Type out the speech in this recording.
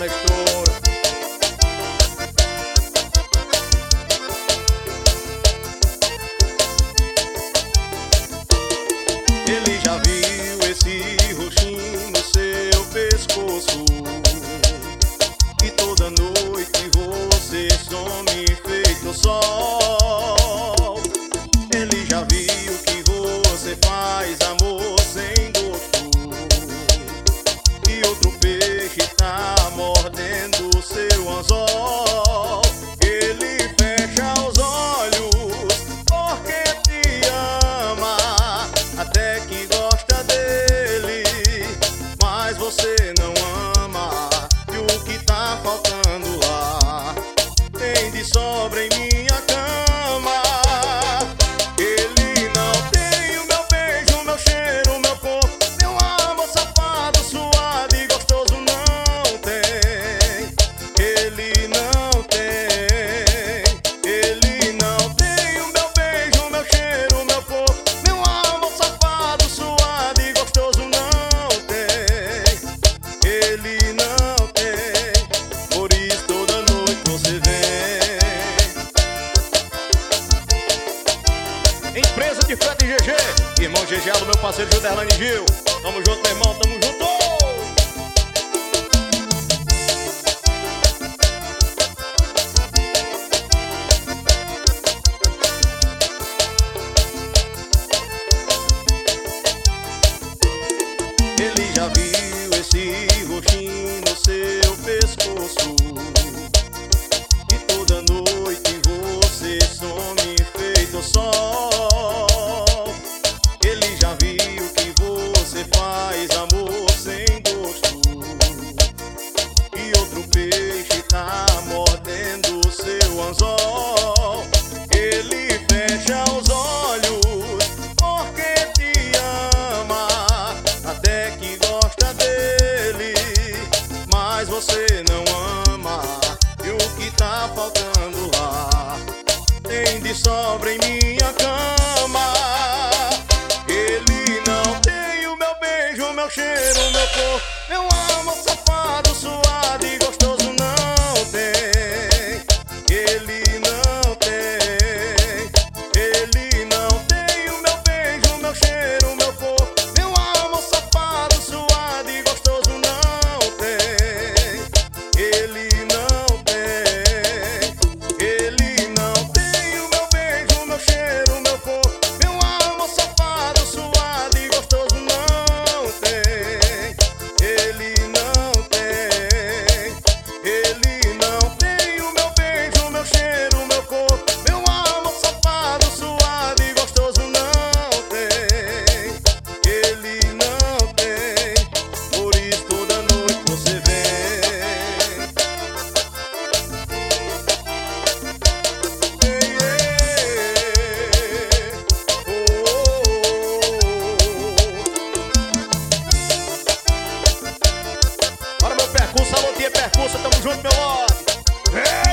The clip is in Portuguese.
da estoura. Ele já viu esse roxinho no seu pescoço, e toda noite você some feito sol. Ele já viu que você faz amor sem gosto, e outro peixe tá mordendo seu anzol. Ele fecha os olhos porque te ama, até que gosta dele, mas você não ama. E o que tá faltando lá tem de sobra em minha cama. Ele não tem o meu beijo, meu cheiro, meu corpo, meu amor safado, suado e gostoso, não tem. Ele não tem. Ele não tem o meu beijo, meu cheiro, meu corpo, meu amor safado, suado e gostoso, não tem. Ele não tem. Por isso toda noite você vem. Empresa de frete GG, irmão GG do meu parceiro Juderlane Gil. Tamo junto, meu irmão, tamo junto. Ele já viu esse roxinho no seu pescoço, e toda noite você some feito sol. Ele já viu que você faz amor sem gosto, e outro peixe tá mordendo seu anzol. Ele fecha os olhos porque te ama, até que gosta dele, mas você não ama. E o que tá faltando lá tem de sobra em minha cama. Ele não tem o meu beijo, meu cheiro, meu corpo, meu amor safado, suado e gostoso, não tem. Ele não tem. Ele não tem o meu beijo, meu cheiro, meu corpo, meu amor safado, suado e gostoso, não tem. Ele não tem. Ele não tem o meu beijo, meu cheiro, meu corpo, meu amor safado, suado e gostoso, não tem. Ele não tem. Ele não tem o meu beijo, meu cheiro, meu corpo, meu amor safado, suado e gostoso, não tem. Ele não tem. Por isso toda noite você vem. Para meu percurso, alô tia percurso, tamo junto, meu lorde.